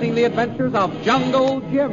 presenting the adventures of Jungle Jim.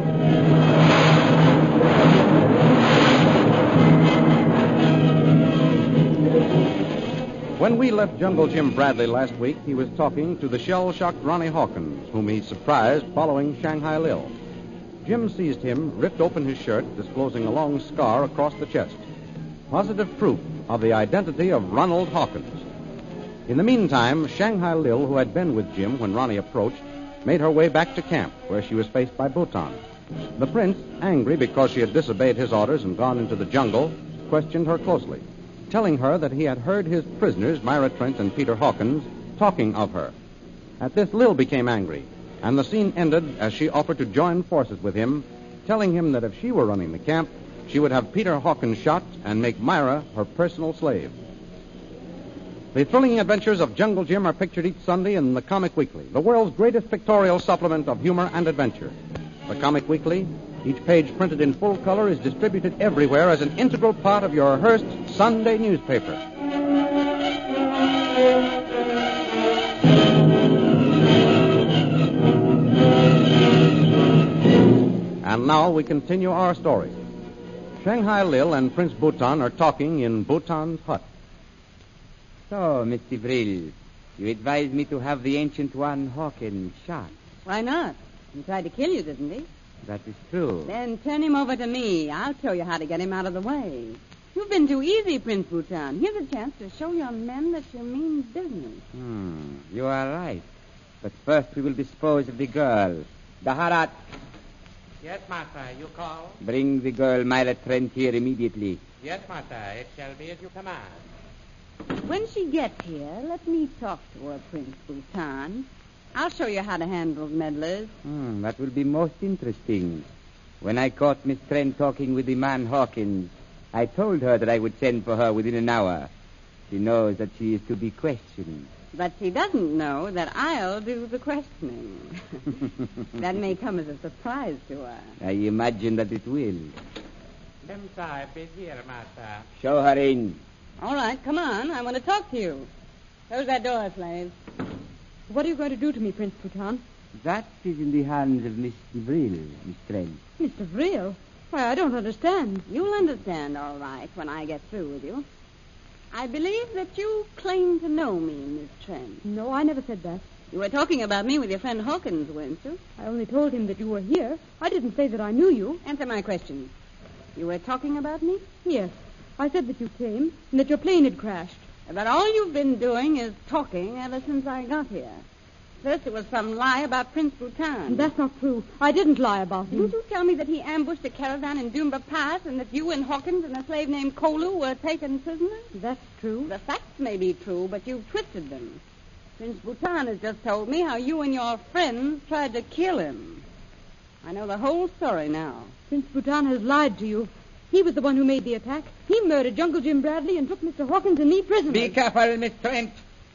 When we left Jungle Jim Bradley last week, he was talking to the shell-shocked Ronnie Hawkins, whom he surprised following Shanghai Lil. Jim seized him, ripped open his shirt, disclosing a long scar across the chest. Positive proof of the identity of Ronald Hawkins. In the meantime, Shanghai Lil, who had been with Jim when Ronnie approached, made her way back to camp, where she was faced by Bhutan. The prince, angry because she had disobeyed his orders and gone into the jungle, questioned her closely, telling her that he had heard his prisoners, Myra Trent and Peter Hawkins, talking of her. At this, Lil became angry, and the scene ended as she offered to join forces with him, telling him that if she were running the camp, she would have Peter Hawkins shot and make Myra her personal slave. The thrilling adventures of Jungle Jim are pictured each Sunday in the Comic Weekly, the world's greatest pictorial supplement of humor and adventure. The Comic Weekly, each page printed in full color, is distributed everywhere as an integral part of your Hearst Sunday newspaper. And now we continue our story. Shanghai Lil and Prince Bhutan are talking in Bhutan's hut. So, Mr. Brill, you advised me to have the Ancient One Hawkins shot. Why not? He tried to kill you, didn't he? That is true. Then turn him over to me. I'll show you how to get him out of the way. You've been too easy, Prince Bhutan. Here's a chance to show your men that you mean business. You are right. But first we will dispose of the girl. Daharat. Yes, master. You call? Bring the girl Myra Trent here immediately. Yes, master. It shall be as you command. When she gets here, let me talk to her, Prince Bhutan. I'll show you how to handle meddlers. That will be most interesting. When I caught Miss Trent talking with the man Hawkins, I told her that I would send for her within an hour. She knows that she is to be questioned. But she doesn't know that I'll do the questioning. That may come as a surprise to her. I imagine that it will. Mem Sahib is here, master. Show her in. All right, come on. I want to talk to you. Close that door, slave. What are you going to do to me, Prince Bhutan? That is in the hands of Mr. Vril, Miss Trent. Mr. Vril? Why, I don't understand. You'll understand, all right, when I get through with you. I believe that you claim to know me, Miss Trent. No, I never said that. You were talking about me with your friend Hawkins, weren't you? I only told him that you were here. I didn't say that I knew you. Answer my question. You were talking about me? Yes. I said that you came and that your plane had crashed. But all you've been doing is talking ever since I got here. First, it was some lie about Prince Bhutan. That's not true. I didn't lie about him. Didn't you tell me that he ambushed a caravan in Dumba Pass and that you and Hawkins and a slave named Kolu were taken prisoners? That's true. The facts may be true, but you've twisted them. Prince Bhutan has just told me how you and your friends tried to kill him. I know the whole story now. Prince Bhutan has lied to you. He was the one who made the attack. He murdered Jungle Jim Bradley and took Mr. Hawkins and me prisoners. Be careful, Miss Trent.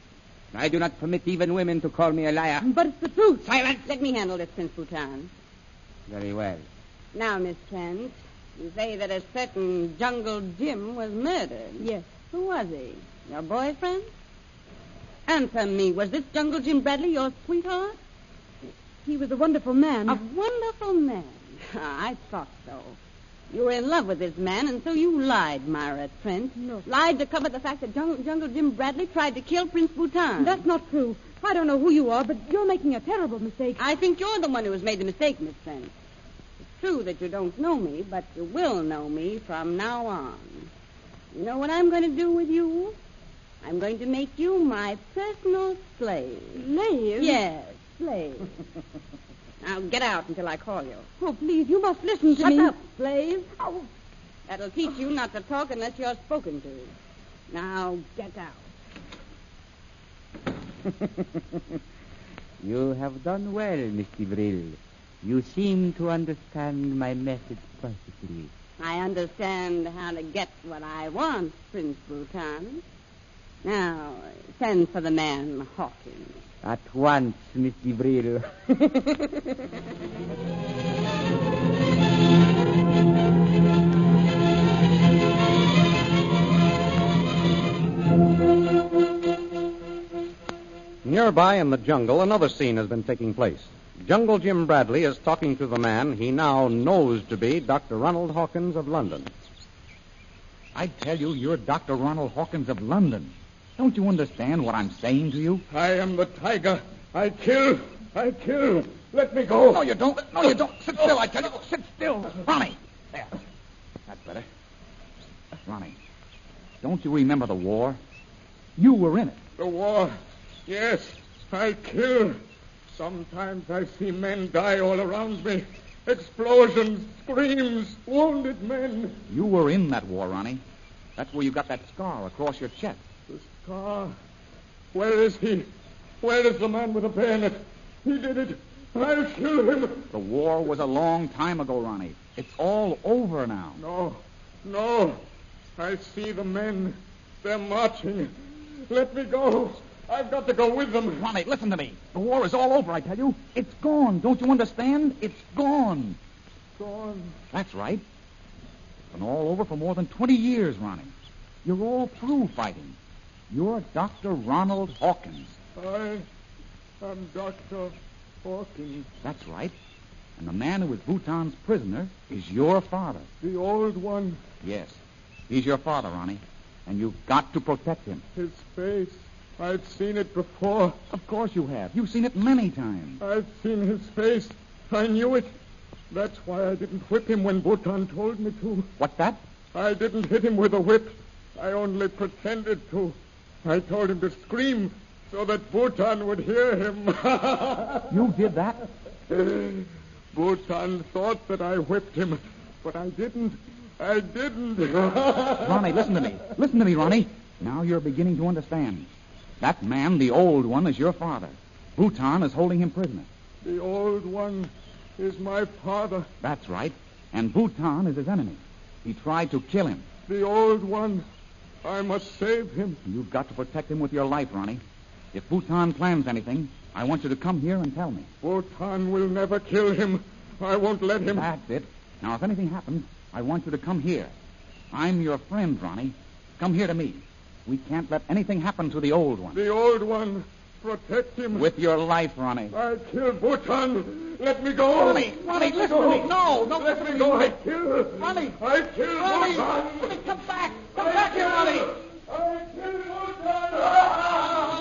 I do not permit even women to call me a liar. But it's the truth. Silence. Let me handle this, Prince Bhutan. Very well. Now, Miss Trent, you say that a certain Jungle Jim was murdered. Yes. Who was he? Your boyfriend? Answer me. Was this Jungle Jim Bradley your sweetheart? He was a wonderful man. A wonderful man. I thought so. You were in love with this man, and so you lied, Myra Trent. No. Lied to cover the fact that Jungle Jim Bradley tried to kill Prince Bhutan. That's not true. I don't know who you are, but you're making a terrible mistake. I think you're the one who has made the mistake, Miss Trent. It's true that you don't know me, but you will know me from now on. You know what I'm going to do with you? I'm going to make you my personal slave. Slave? Yes, slave. Now, get out until I call you. Oh, please, you must listen to me. Shut up, slave. Oh. That'll teach you not to talk unless you're spoken to. Now, get out. You have done well, Mr. Brill. You seem to understand my message perfectly. I understand how to get what I want, Prince Bhutan. Now, send for the man Hawkins. At once, Mr. Brill. Nearby in the jungle, another scene has been taking place. Jungle Jim Bradley is talking to the man he now knows to be Dr. Ronald Hawkins of London. I tell you, you're Dr. Ronald Hawkins of London. Don't you understand what I'm saying to you? I am the tiger. I kill. Let me go. No, you don't. No, you don't. Sit still, I tell you. Sit still. Ronnie. There. That's better. Ronnie, don't you remember the war? You were in it. The war. Yes, I kill. Sometimes I see men die all around me. Explosions, screams, wounded men. You were in that war, Ronnie. That's where you got that scar across your chest. The scar. Where is he? Where is the man with the bayonet? He did it. I'll kill him. The war was a long time ago, Ronnie. It's all over now. No. I see the men. They're marching. Let me go. I've got to go with them. Ronnie, listen to me. The war is all over, I tell you. It's gone. Don't you understand? It's gone. Gone. That's right. It's been all over for more than 20 years, Ronnie. You're all through fighting. You're Dr. Ronald Hawkins. I am Dr. Hawkins. That's right. And the man who was Bhutan's prisoner is your father. The old one. Yes. He's your father, Ronnie. And you've got to protect him. His face. I've seen it before. Of course you have. You've seen it many times. I've seen his face. I knew it. That's why I didn't whip him when Bhutan told me to. What's that? I didn't hit him with a whip. I only pretended to. I told him to scream so that Bhutan would hear him. You did that? Bhutan thought that I whipped him, but I didn't. Ronnie, listen to me. Listen to me, Ronnie. Now you're beginning to understand. That man, the old one, is your father. Bhutan is holding him prisoner. The old one is my father. That's right. And Bhutan is his enemy. He tried to kill him. The old one. I must save him. You've got to protect him with your life, Ronnie. If Bhutan plans anything, I want you to come here and tell me. Bhutan will never kill him. I won't let him. That's it. Now, if anything happens, I want you to come here. I'm your friend, Ronnie. Come here to me. We can't let anything happen to the old one. The old one. Protect him. With your life, Ronnie. I kill Bhutan. Let me go. Ronnie, listen to me. No, let me go. I kill. Ronnie. I kill Ronnie. Bhutan. Ronnie, come back. Come back here, Ronnie. I kill Bhutan.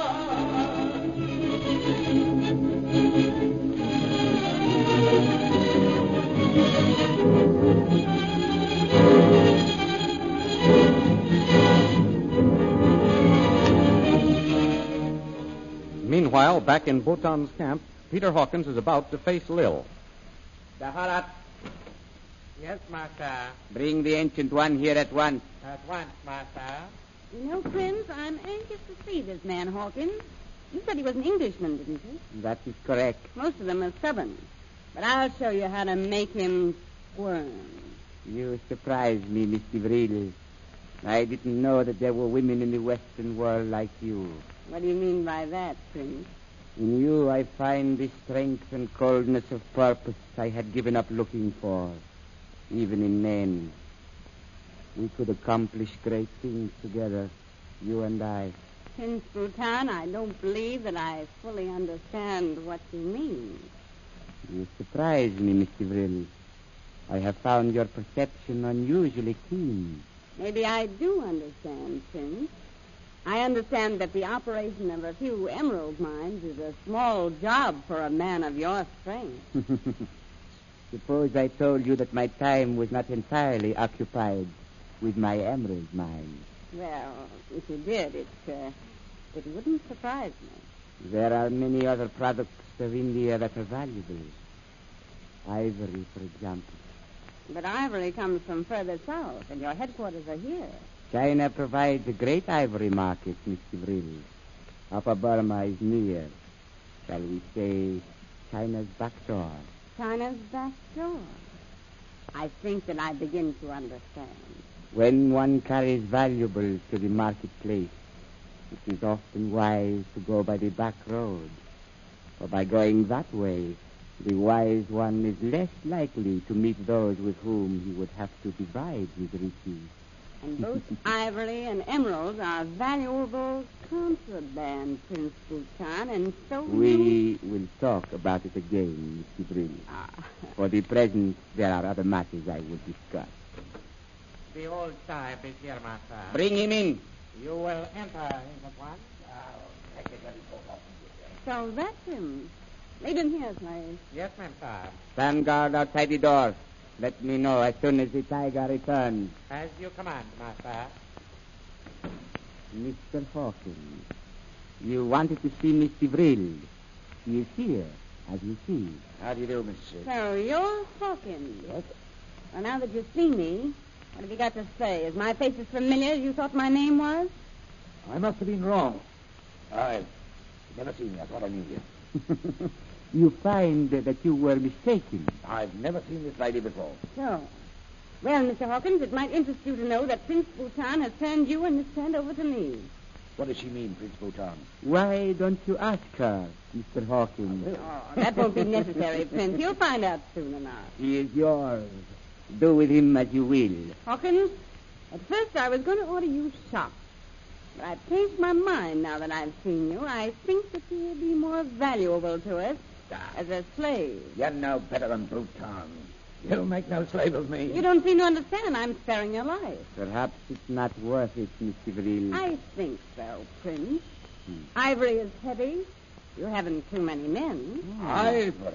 Meanwhile, back in Bhutan's camp, Peter Hawkins is about to face Lil. Daharat, Yes, master. bring the Ancient One here at once. At once, master. You know, Prince, I'm anxious to see this man Hawkins. You said he was an Englishman, didn't you? That is correct. Most of them are stubborn. But I'll show you how to make him squirm. You surprised me, Mr. Vril. I didn't know that there were women in the Western world like you. What do you mean by that, Prince? In you, I find the strength and coldness of purpose I had given up looking for, even in men. We could accomplish great things together, you and I. Prince Bhutan, I don't believe that I fully understand what you mean. You surprise me, Mr. Vril. I have found your perception unusually keen. Maybe I do understand, Prince. I understand that the operation of a few emerald mines is a small job for a man of your strength. Suppose I told you that my time was not entirely occupied with my emerald mines. Well, if you did, it wouldn't surprise me. There are many other products of India that are valuable. Ivory, for example. But ivory comes from further south, and your headquarters are here. China provides a great ivory market, Mr. Vril. Upper Burma is near. Shall we say China's back door? China's back door. I think that I begin to understand. When one carries valuables to the marketplace, it is often wise to go by the back road. For by going that way, the wise one is less likely to meet those with whom he would have to divide his riches. And both ivory and emeralds are valuable contraband, Prince Bhutan, and so We will talk about it again, Mr. Brill. For the present, there are other matters I will discuss. The old type is here, master. Bring him in. You will enter in at once. So that's him. Lead him here, Slave. Yes, ma'am, sir. Stand guard outside the door. Let me know as soon as the tiger returns. As you command, master. Mr. Hawkins, you wanted to see Mr. Brill. He is here, as you see. How do you do, Mrs. So you're Hawkins. Yes. Well, now that you've seen me, what have you got to say? Is my face as familiar as you thought my name was? I must have been wrong. I've never seen you. I thought I knew you. You find that you were mistaken. I've never seen this lady before. So. Well, Mr. Hawkins, it might interest you to know that Prince Bhutan has turned you and Miss Trent over to me. What does she mean, Prince Bhutan? Why don't you ask her, Mr. Hawkins? Oh, that won't be necessary, Prince. You'll find out soon enough. He is yours. Do with him as you will. Hawkins, at first I was going to order you shot. But I've changed my mind now that I've seen you. I think that you will be more valuable to us as a slave. You're no better than Bhutan. You'll make no slave of me. You don't seem to understand. I'm sparing your life. Perhaps it's not worth it, Mr. Brill. I think so, Prince. Ivory is heavy. You haven't too many men. Ivory.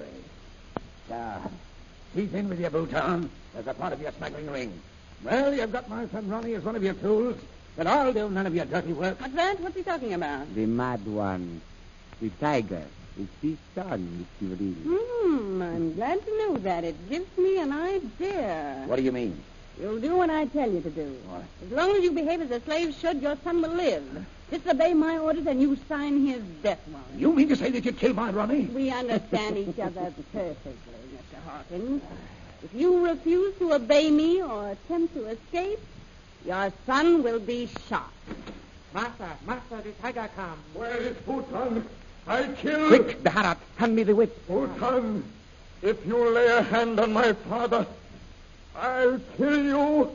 He's in with you, Bhutan. As a part of your smuggling ring. Well, you've got my son Ronnie as one of your tools, but I'll do none of your dirty work. What's that? What's he talking about? The mad one. The tiger. Is his son, Mr. Brill. I'm glad to know that. It gives me an idea. What do you mean? You'll do what I tell you to do. What? As long as you behave as a slave should, your son will live. Disobey my orders and you sign his death warrant. You mean to say that you'd kill my Ronnie? We understand each other perfectly, Mr. Hawkins. If you refuse to obey me or attempt to escape, your son will be shot. Master, the tiger comes. Where is Bhutan? I kill... Quick, Bharat, hand me the whip. Bhutan, if you lay a hand on my father, I'll kill you.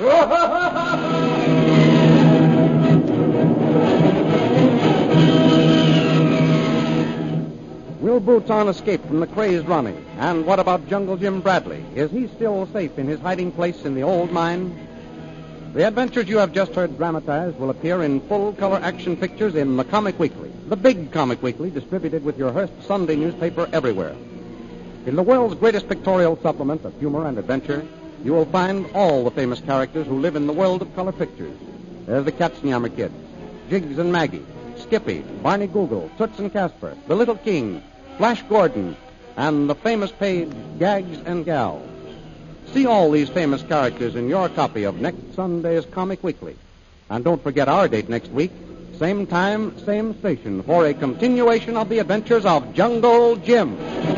Will Bhutan escape from the crazed Ronnie? And what about Jungle Jim Bradley? Is he still safe in his hiding place in the old mine? The adventures you have just heard dramatized will appear in full-color action pictures in the Comic Weekly, the big Comic Weekly distributed with your Hearst Sunday newspaper everywhere. In the world's greatest pictorial supplement of humor and adventure, you will find all the famous characters who live in the world of color pictures. There's the Katzenjammer Kids, Jiggs and Maggie, Skippy, Barney Google, Toots and Casper, the Little King, Flash Gordon, and the famous page Gags and Gals. See all these famous characters in your copy of next Sunday's Comic Weekly. And don't forget our date next week, same time, same station, for a continuation of the adventures of Jungle Jim.